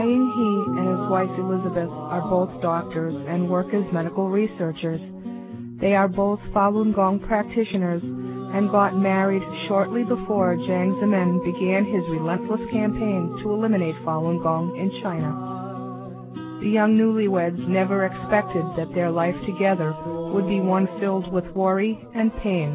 Ying He and his wife Elizabeth are both doctors and work as medical researchers. They are both Falun Gong practitioners and got married shortly before Jiang Zemin began his relentless campaign to eliminate Falun Gong in China. The young newlyweds never expected that their life together would be one filled with worry and pain.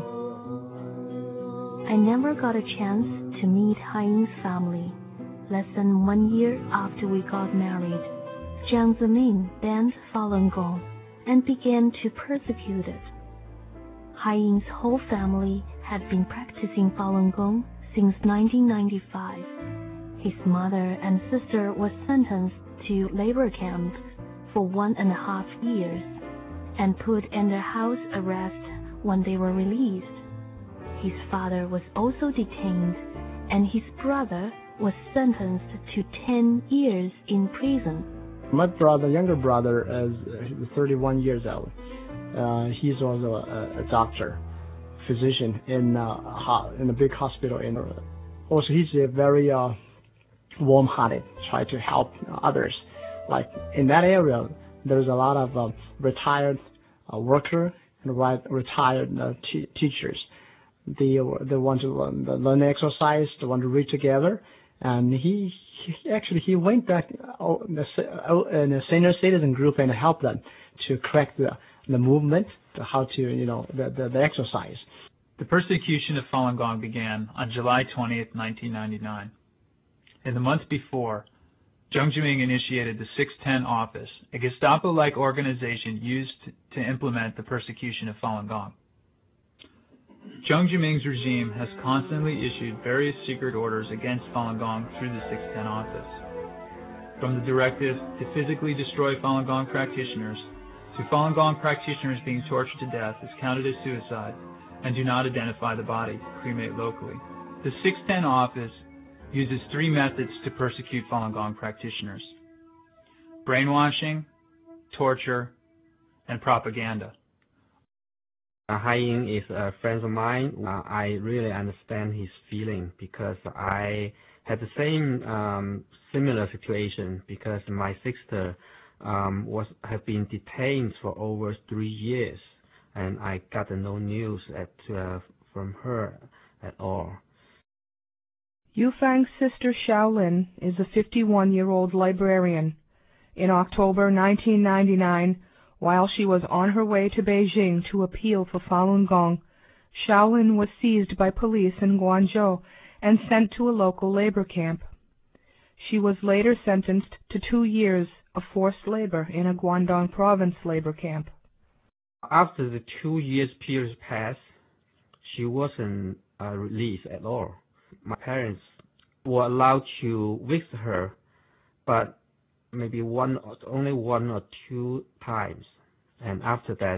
I never got a chance to meet Hai Ying's family. Less than 1 year after we got married, Jiang Zemin banned Falun Gong and began to persecute it. Hai Ying's whole family had been practicing Falun Gong since 1995. His mother and sister were sentenced to labor camps for 1.5 years and put under house arrest when they were released. His father was also detained, and his brother was sentenced to 10 years in prison. My younger brother, is 31 years old. He's also a doctor, physician in a big hospital. Also, he's a very warm-hearted, try to help others. Like in that area, there's a lot of retired worker and retired teachers. They want to learn exercise, they want to read together, and he went back in a senior citizen group and helped them to correct the movement, how to the exercise. The persecution of Falun Gong began on July 20th, 1999. In the month before, Jiang Zemin initiated the 610 Office, a Gestapo-like organization used to implement the persecution of Falun Gong. Jiang Zemin's regime has constantly issued various secret orders against Falun Gong through the 610 Office. From the directive to physically destroy Falun Gong practitioners, to Falun Gong practitioners being tortured to death is counted as suicide and do not identify the body, cremate locally. The 610 Office uses 3 methods to persecute Falun Gong practitioners: brainwashing, torture, and propaganda. Hai Ying is a friend of mine. I really understand his feeling because I had the same similar situation because my sister have been detained for over 3 years, and I got no news from her at all. Yufang's sister Shaolin is a 51-year-old librarian. In October 1999, while she was on her way to Beijing to appeal for Falun Gong, Shaolin was seized by police in Guangzhou and sent to a local labor camp. She was later sentenced to 2 years of forced labor in a Guangdong province labor camp. After the 2 years period passed, she wasn't released at all. My parents were allowed to visit her, but maybe only 1 or 2 times. And after that,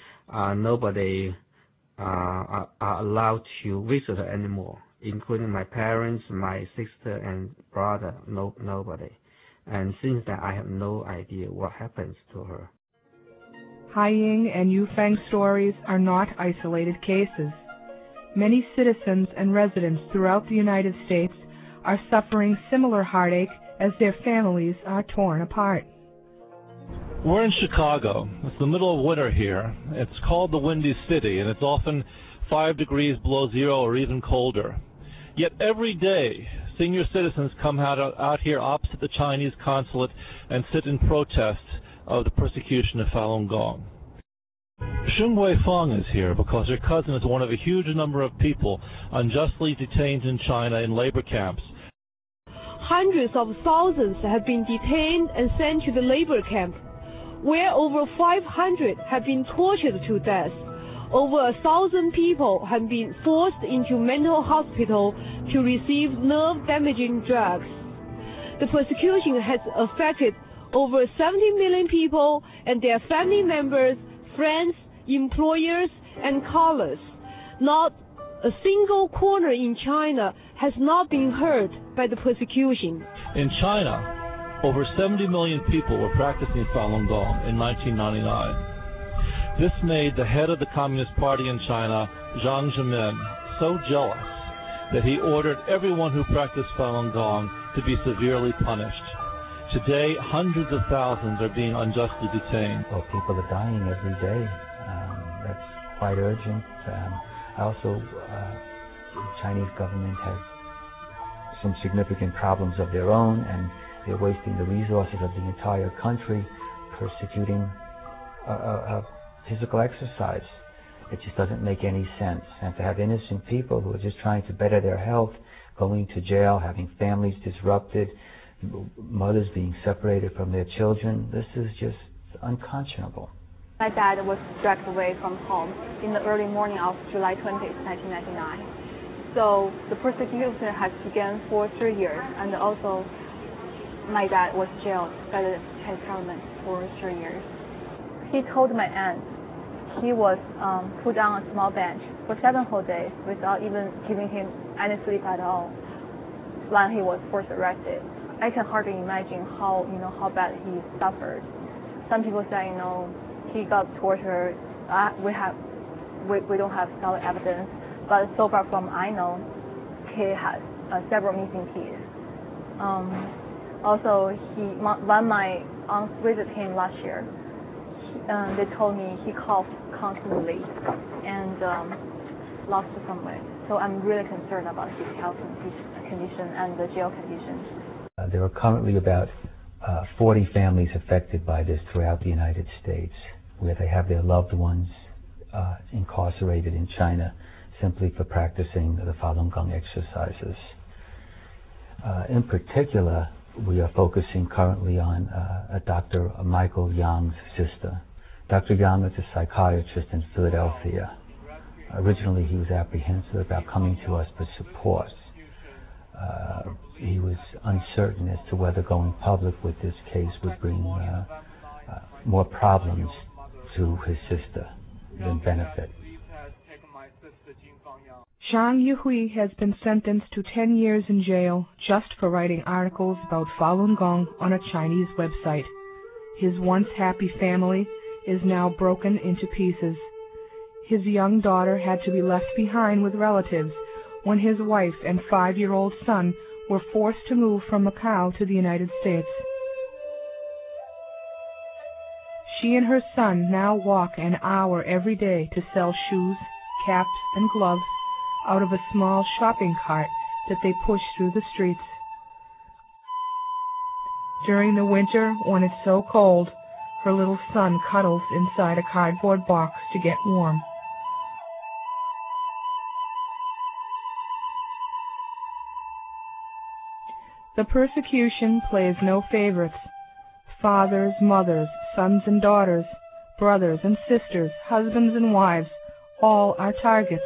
nobody are allowed to visit her anymore, including my parents, my sister, and brother. Nobody. And since then, I have no idea what happens to her. Hai Ying and Yufang's stories are not isolated cases. Many citizens and residents throughout the United States are suffering similar heartache as their families are torn apart. We're in Chicago. It's the middle of winter here. It's called the Windy City, and it's often 5 degrees below zero or even colder. Yet every day, senior citizens come out here opposite the Chinese consulate and sit in protest of the persecution of Falun Gong. Xun Guifeng is here because her cousin is one of a huge number of people unjustly detained in China in labor camps. Hundreds of thousands have been detained and sent to the labor camp, where over 500 have been tortured to death. Over 1,000 people have been forced into mental hospital to receive nerve-damaging drugs. The persecution has affected over 70 million people and their family members, friends, employers, and callers. Not a single corner in China has not been hurt by the persecution. In China, over 70 million people were practicing Falun Gong in 1999. This made the head of the Communist Party in China, Jiang Zemin, so jealous that he ordered everyone who practiced Falun Gong to be severely punished. Today, hundreds of thousands are being unjustly detained. Well, people are dying every day. That's quite urgent. Also, the Chinese government has some significant problems of their own, and they're wasting the resources of the entire country persecuting physical exercise. It just doesn't make any sense. And to have innocent people who are just trying to better their health, going to jail, having families disrupted, mothers being separated from their children, this is just unconscionable. My dad was dragged away from home in the early morning of July 20th, 1999. So the persecution has begun for 3 years, and also my dad was jailed by the Chinese government for 3 years. He told my aunt he was put on a small bench for 7 whole days without even giving him any sleep at all when he was first arrested. I can hardly imagine how bad he suffered. Some people say, he got tortured. We don't have solid evidence, but so far from I know, he has several missing teeth. Also, when my aunt visited him last year, they told me he coughed constantly and lost some weight. So I'm really concerned about his health condition and the jail conditions. There are currently about 40 families affected by this throughout the United States, where they have their loved ones incarcerated in China simply for practicing the Falun Gong exercises. In particular, we are focusing currently on Dr. Michael Yang's sister. Dr. Yang is a psychiatrist in Philadelphia. Originally, he was apprehensive about coming to us for support. He was uncertain as to whether going public with this case would bring more problems to his sister than benefit. Zhang Yuhui has been sentenced to 10 years in jail just for writing articles about Falun Gong on a Chinese website. His once happy family is now broken into pieces. His young daughter had to be left behind with relatives when his wife and 5-year-old son were forced to move from Macau to the United States. She and her son now walk an hour every day to sell shoes, caps, and gloves out of a small shopping cart that they push through the streets. During the winter, when it's so cold, her little son cuddles inside a cardboard box to get warm. The persecution plays no favorites. Fathers, mothers, sons and daughters, brothers and sisters, husbands and wives, all are targets.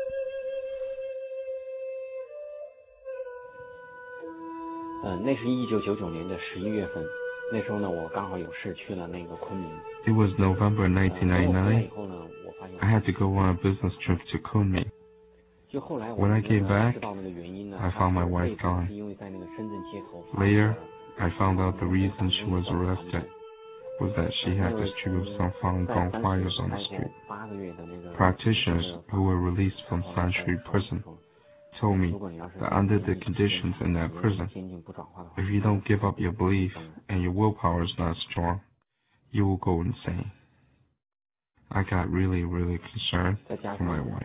It was November 1999. I had to go on a business trip to Kunming. When I came back, I found my wife gone. Later, I found out the reason she was arrested was that she had distributed some Falun Gong flyers on the street. Practitioners who were released from Sanshui prison told me that under the conditions in that prison, if you don't give up your belief and your willpower is not strong, you will go insane. I got really, really concerned for my wife.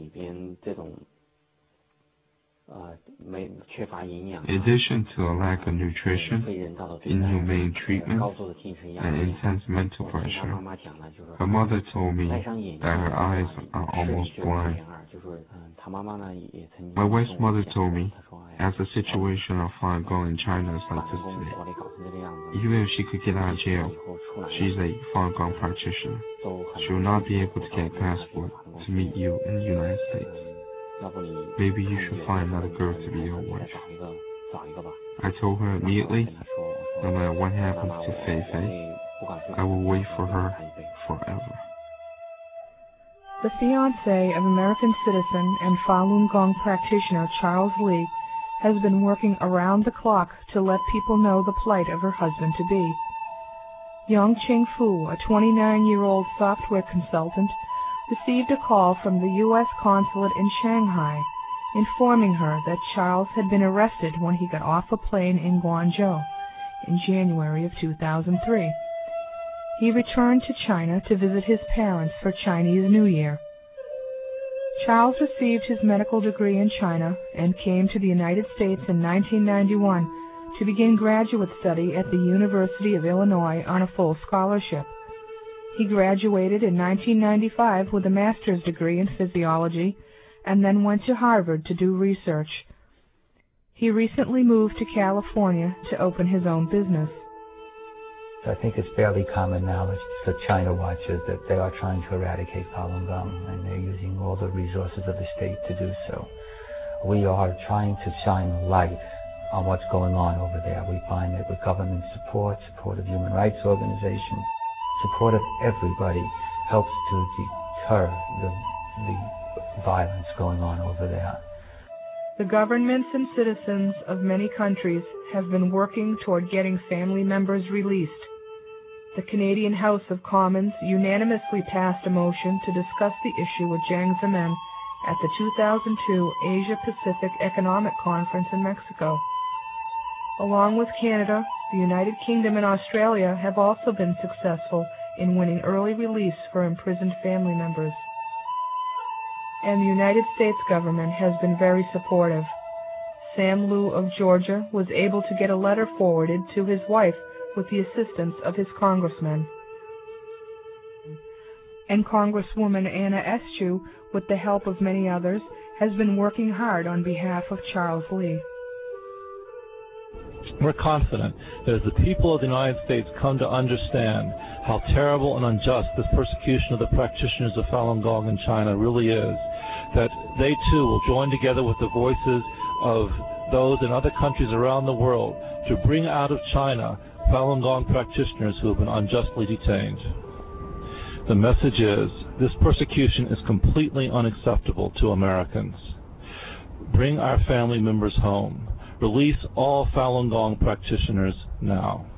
In addition to a lack of nutrition, inhumane treatment, and intense mental pressure, her mother told me that her eyes are almost blind. My wife's mother told me, as the situation of Falun Gong in China is like this today, even if she could get out of jail, she's a Falun Gong practitioner. She will not be able to get a passport to meet you in the United States. Maybe you should find another girl to be your wife. I told her immediately, no matter what happens to Fei Fei, I will wait for her forever. The fiancé of American citizen and Falun Gong practitioner Charles Li has been working around the clock to let people know the plight of her husband-to-be. Yang Chengfu, a 29-year-old software consultant, received a call from the U.S. consulate in Shanghai informing her that Charles had been arrested when he got off a plane in Guangzhou. in January of 2003. He returned to China to visit his parents for Chinese New Year. Charles received his medical degree in China and came to the United States in 1991 to begin graduate study at the University of Illinois on a full scholarship. He graduated in 1995 with a master's degree in physiology and then went to Harvard to do research. He recently moved to California to open his own business. I think it's fairly common knowledge for China watchers that they are trying to eradicate Falun Gong, and they're using all the resources of the state to do so. We are trying to shine light on what's going on over there. We find that with government support of human rights organizations, support of everybody helps to deter the violence going on over there. The governments and citizens of many countries have been working toward getting family members released. The Canadian House of Commons unanimously passed a motion to discuss the issue with Jiang Zemin at the 2002 Asia-Pacific Economic Conference in Mexico. Along with Canada, the United Kingdom and Australia have also been successful in winning early release for imprisoned family members. And the United States government has been very supportive. Sam Liu of Georgia was able to get a letter forwarded to his wife with the assistance of his congressman. And Congresswoman Anna Eshoo, with the help of many others, has been working hard on behalf of Charles Li. We're confident that as the people of the United States come to understand how terrible and unjust this persecution of the practitioners of Falun Gong in China really is, that they too will join together with the voices of those in other countries around the world to bring out of China Falun Gong practitioners who have been unjustly detained. The message is, this persecution is completely unacceptable to Americans. Bring our family members home. Release all Falun Gong practitioners now.